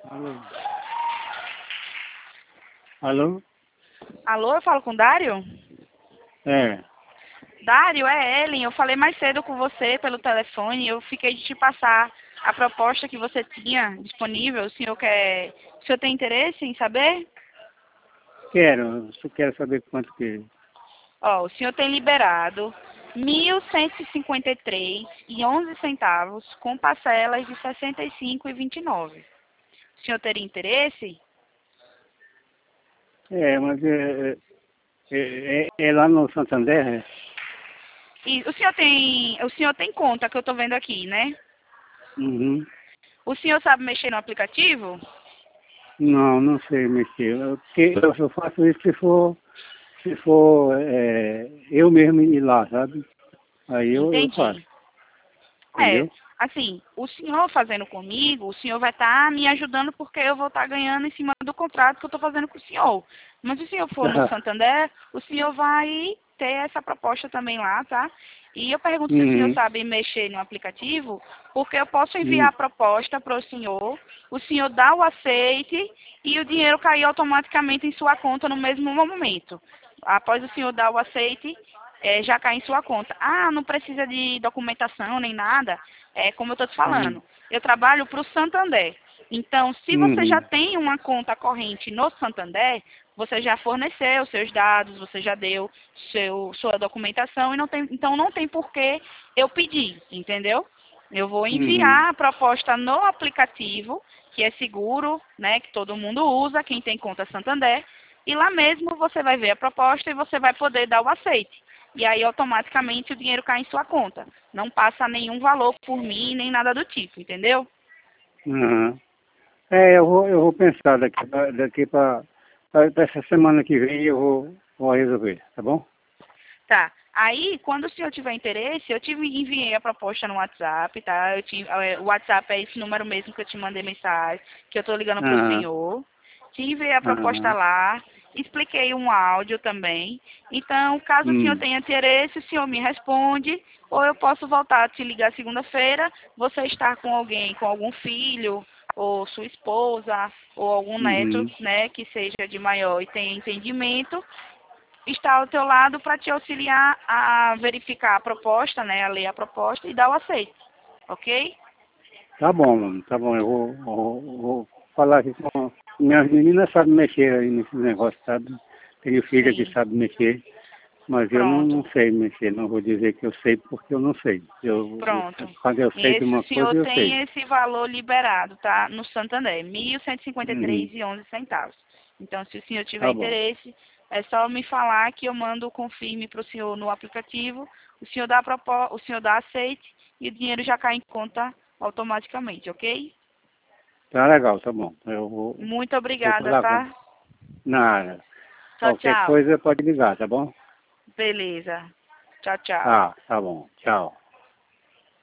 Alô? Alô? Alô, eu falo com o Dário? É. Dário, é Ellen. Eu falei mais cedo com você pelo telefone. Eu fiquei de te passar a proposta que você tinha disponível. O senhor tem interesse em saber? Quero. Só quero saber quanto que... Ó, o senhor tem liberado 1.153,11 com parcelas de 65,29. O senhor teria interesse? É, mas é lá no Santander, é? E o senhor tem conta que eu estou vendo aqui, né? Uhum. O senhor sabe mexer no aplicativo? Não, não sei mexer. Porque eu só faço isso se for eu mesmo ir lá, sabe? Aí eu faço, Entendi. É, entendeu? assim, o senhor fazendo comigo, o senhor vai estar me ajudando porque eu vou estar ganhando em cima do contrato que eu estou fazendo com o senhor. Mas se o senhor for no Santander, o senhor vai ter essa proposta também lá, tá? E eu pergunto se o senhor Uhum. sabe mexer no aplicativo, porque eu posso enviar Uhum. a proposta para o senhor dá o aceite e o dinheiro cair automaticamente em sua conta no mesmo momento. Após o senhor dar o aceite, já cai em sua conta. Ah, não precisa de documentação nem nada. É como eu estou te Uhum. falando. Eu trabalho para o Santander. Então, se você já Uhum. tem uma conta corrente no Santander, você já forneceu os seus dados, você já deu sua documentação e então não tem por que eu pedir, entendeu? Eu vou Uhum. enviar a proposta no aplicativo, que é seguro, né, que todo mundo usa, quem tem conta Santander, e lá mesmo você vai ver a proposta e você vai poder dar o aceite. E aí automaticamente o dinheiro cai em sua conta. Não passa nenhum valor por mim, nem nada do tipo, entendeu? Uhum. Eu vou pensar daqui para essa semana que vem eu vou resolver, tá bom? Tá. Aí, quando o senhor tiver interesse, enviei a proposta no WhatsApp, tá? O WhatsApp é esse número mesmo que eu te mandei mensagem, que eu tô ligando pro Aham, senhor. Te enviei a proposta aham, lá, expliquei um áudio também. Então, caso o senhor hum, tenha interesse, o senhor me responde, ou eu posso voltar a te ligar segunda-feira, você estar com alguém, com algum filho, ou sua esposa, ou algum neto, uhum, né, que seja de maior e tenha entendimento, está ao teu lado para te auxiliar a verificar a proposta, né, a ler a proposta e dar o aceite, ok? tá bom, mano, tá bom, eu vou falar aqui com... Minhas meninas sabem mexer aí nesse negócio, sabe? Tenho filha que Sim, sabe mexer, mas eu não, pronto, não sei mexer, não vou dizer que eu sei porque eu não sei. pronto. Quando eu E sei de esse o uma senhor coisa, eu sei. tem esse valor liberado, tá? No Santander, Uhum, 1.153,11. Então, se o senhor tiver tá bom, interesse, é só me falar que eu mando o confirme para o senhor no aplicativo, o senhor dá aceite e o dinheiro já cai em conta automaticamente, ok? tá legal, tá bom. Eu Muito vou obrigada, falar com... tá? Nada. Tchau, Qualquer tchau. coisa pode ligar, tá bom? Beleza. Tchau, tchau. Tá bom. Tchau.